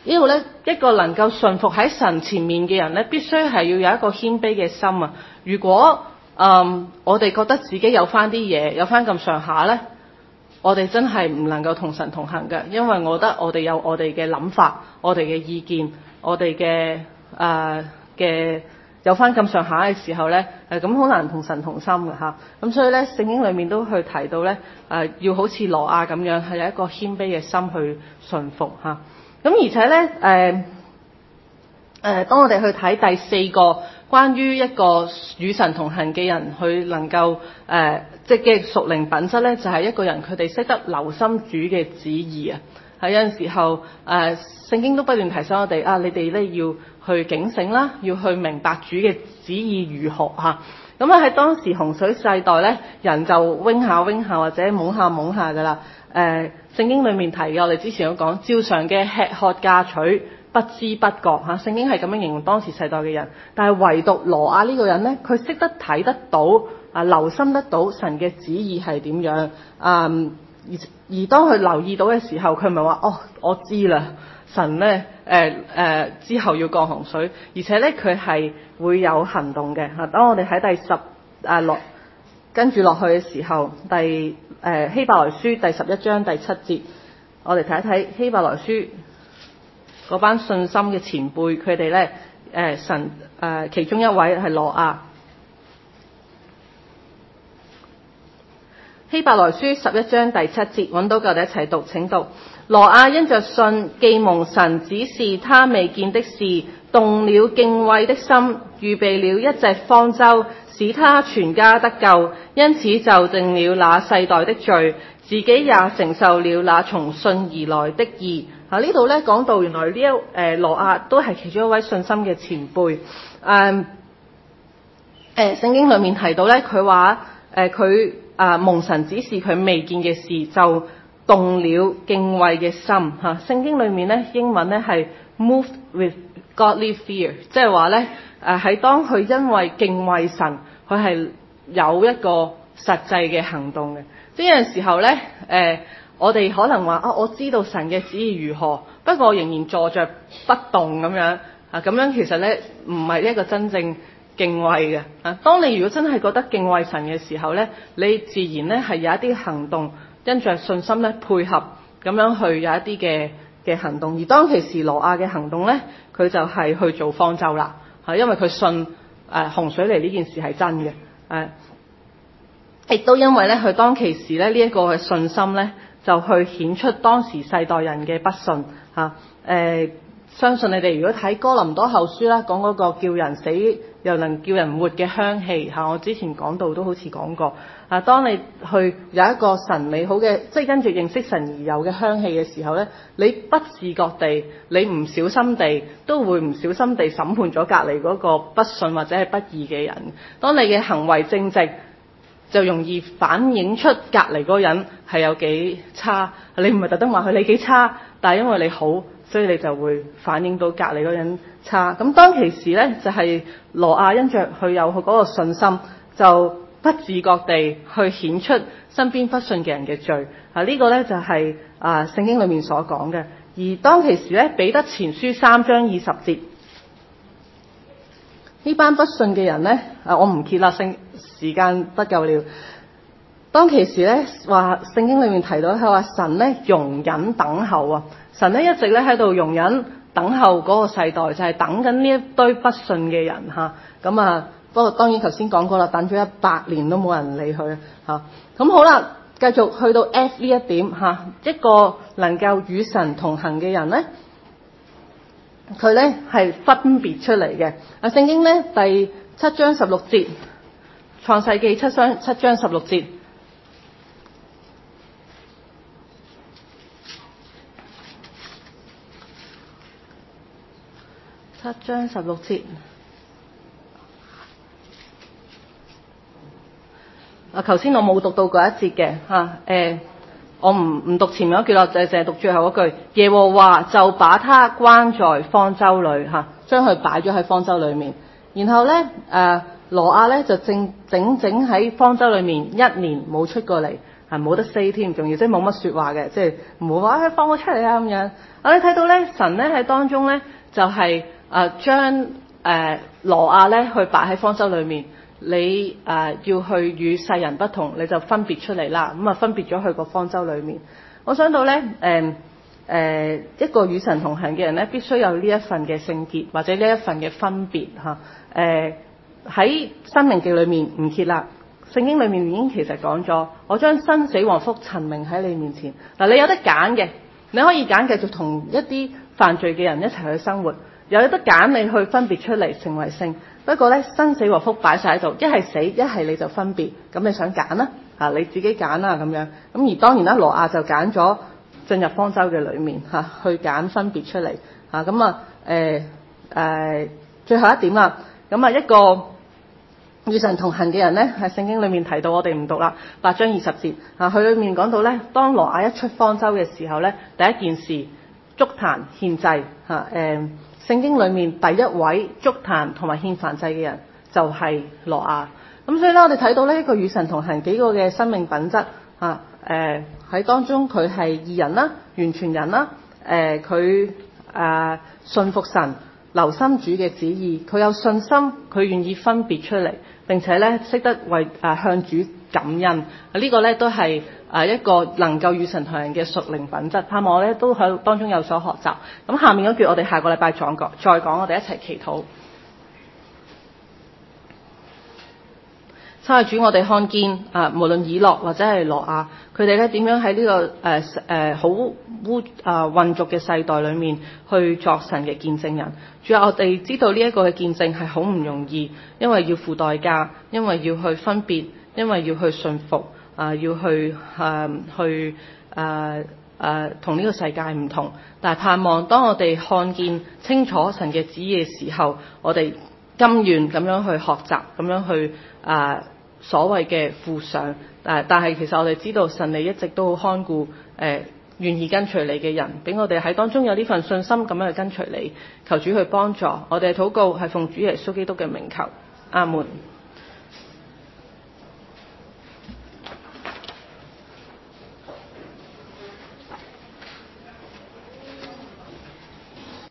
呢度咧，一個能夠順服喺神前面嘅人咧，必須係要有一個謙卑嘅心啊！如果嗯我哋覺得自己有翻啲嘢，有翻咁上下咧，我哋真係唔能夠同神同行嘅，因為我覺得我哋有我哋嘅諗法，我哋嘅意見，我哋嘅誒嘅有翻咁上下嘅時候咧，誒咁好難同神同心嘅嚇。咁所以咧，聖經裏面都去提到咧，誒、呃、要好似挪亞咁樣，係有一個謙卑嘅心去順服嚇。咁而且咧，誒、呃、誒、呃，當我哋去睇第四個關於一個與神同行嘅人，佢能夠誒、呃、即係嘅屬靈品質咧，就係、是、一個人佢哋識得留心主嘅旨意啊。喺有陣時候，誒、呃、聖經都不斷提醒我哋啊，你哋咧要去警醒啦，要去明白主嘅旨意如何嚇。咁啊喺當時洪水世代咧，人就揈下揈下或者懵下懵下噶啦。誒、呃、聖經裏面提嘅，我哋之前有講，照常嘅吃喝嫁娶，不知不覺嚇。聖經係咁樣形容當時世代嘅人，但係唯獨挪亞呢個人咧，佢識得睇得到啊，留心得到神嘅旨意係點樣啊。而而當佢留意到嘅時候，佢咪話哦，我知啦，神咧誒誒之後要降洪水，而且咧佢係會有行動嘅嚇。當我哋喺第十啊落跟住落去嘅時候，第誒、呃、希伯來書第十一章第七節，我哋睇一睇希伯來書嗰班信心嘅前輩，佢哋咧誒神誒、呃、其中一位係挪亞。希伯來書十一章第七節，揾到嘅我哋一齊讀，請讀。挪亞因着信，既蒙神指示他未見的事，動了敬畏的心，預備了一隻方舟，使他全家得救，因此就定了那世代的罪，自己也承受了那從信而來的義。啊，呢度咧講到原來呢一誒挪亞都係其中一位信心嘅前輩。誒誒聖經裡面提到咧，佢話誒佢啊蒙神指示佢未見嘅事，就動了敬畏嘅心嚇。聖經裡面咧英文咧係 moved with godly fear，即係話咧誒喺當佢因為敬畏神，佢係有一個實際嘅行動嘅。即係有陣時候咧誒、呃，我哋可能話啊，我知道神嘅旨意如何，不過我仍然坐着不動咁樣啊，咁樣其實咧唔係一個真正敬畏嘅啊。當你如果真係覺得敬畏神嘅時候咧，你自然咧係有一啲行動，因着信心咧配合咁樣去有一啲嘅嘅行動。而當其時挪亞嘅行動咧，佢就係去做方舟啦，係因為佢信誒、呃、洪水嚟呢件事係真嘅誒。亦都因為咧，佢當其時咧呢一個嘅信心咧，就去顯出當時世代人嘅不信嚇。誒、呃，相信你哋如果睇哥林多後書啦，講嗰個叫人死又能叫人活嘅香氣嚇，我之前講到都好似講過。啊，當你去有一個神美好嘅，即係跟住認識神而有嘅香氣嘅時候咧，你不自覺地，你唔小心地，都會唔小心地審判咗隔離嗰個不信或者係不義嘅人。當你嘅行為正直，就容易反映出隔離嗰個人係有幾差。你唔係特登話佢你幾差，但係因為你好，所以你就會反映到隔離嗰個人差。咁當其時咧，就係、是、挪亞因着佢有佢嗰個信心，就不自覺地去顯出身邊不信嘅人嘅罪。啊，這個、呢個咧就係、是、啊聖經裡面所講嘅。而當其時咧，彼得前書三章二十節，呢班不信嘅人咧，啊我唔揭啦，聖時間不夠了。當其時咧，話聖經裡面提到佢話神咧容忍等候啊，神咧一直咧喺度容忍等候嗰個世代，就係、是、等緊呢一堆不信嘅人嚇。咁啊，不過當然頭先講過啦，等咗一百年都冇人理佢嚇。咁好啦，繼續去到 F 呢一點嚇，一個能夠與神同行嘅人咧，佢咧係分別出嚟嘅。啊，聖經咧第七章十六節，創世記七章七章十六節，七章十六節。啊，頭先我冇讀到嗰一節嘅嚇，誒，我唔唔讀前面嗰句咯，就係淨係讀最後嗰句。耶和華就把他關在方舟裏嚇，將佢擺咗喺方舟裏面。然後咧，誒羅亞咧就正整整喺方舟裏面一年冇出過嚟。 係冇得 say 添，仲要即係冇乜説話嘅，即係唔好話放我出嚟啊咁樣。我哋睇到咧，神咧喺當中咧就係、是、誒、呃、將誒、呃、挪亞咧去擺喺方舟裏面，你誒、呃、要去與世人不同，你就分別出嚟啦，咁啊分別咗去個方舟裏面。我想到咧誒誒一個與神同行嘅人咧，必須有呢一份嘅聖潔或者呢一份嘅分別嚇誒喺申命記裏面唔揭啦。聖經裏面已經其實講咗，我將生死禍福陳明喺你面前。嗱，你有得揀嘅，你可以揀繼續同一啲犯罪嘅人一齊去生活，有得揀你去分別出嚟成為聖。不過咧，生死禍福擺晒喺度，一係死，一係你就分別。咁你想揀啦，啊你自己揀啦咁樣。咁而當然啦，挪亞就揀咗進入方舟嘅裏面嚇、啊，去揀分別出嚟嚇。咁啊誒誒、呃，最後一點啦，咁啊一個與神同行嘅人咧，喺聖經裏面提到，我哋唔讀啦，八章二十節啊，佢裏面講到咧，當挪亞一出方舟嘅時候咧，第一件事築壇獻祭嚇誒，聖經裏面第一位築壇同埋獻燔祭嘅人就係挪亞。咁所以咧，我哋睇到呢一個與神同行幾個嘅生命品質嚇誒喺當中，佢係義人啦、完全人啦，誒佢誒信服神、留心主嘅旨意，佢有信心，佢願意分別出嚟。並且咧識得為誒、呃、向主感恩，這個、呢個咧都係誒、呃、一個能夠與神同行嘅屬靈品質。盼望我咧都喺當中有所學習。咁下面嗰句我哋下個禮拜再講，再講我哋一齊祈禱。親愛主，我哋看見啊、呃，無論以諾或者係挪亞，佢哋咧點樣喺呢、這個誒誒好污啊混濁嘅世代裏面去作神嘅見證人。主要我哋知道呢一個嘅見證係好唔容易，因為要付代價，因為要去分別，因為要去信服啊、呃，要去誒、呃、去誒誒同呢個世界唔同。但係盼望當我哋看見清楚神嘅旨意嘅時候，我哋甘願咁樣去學習，咁樣去啊。呃所謂嘅附上，但但係其實我哋知道神你一直都好看顧誒願意跟隨你嘅人，俾我哋喺當中有呢份信心咁樣去跟隨你，求主去幫助我哋嘅禱告係奉主耶穌基督嘅名求，阿門。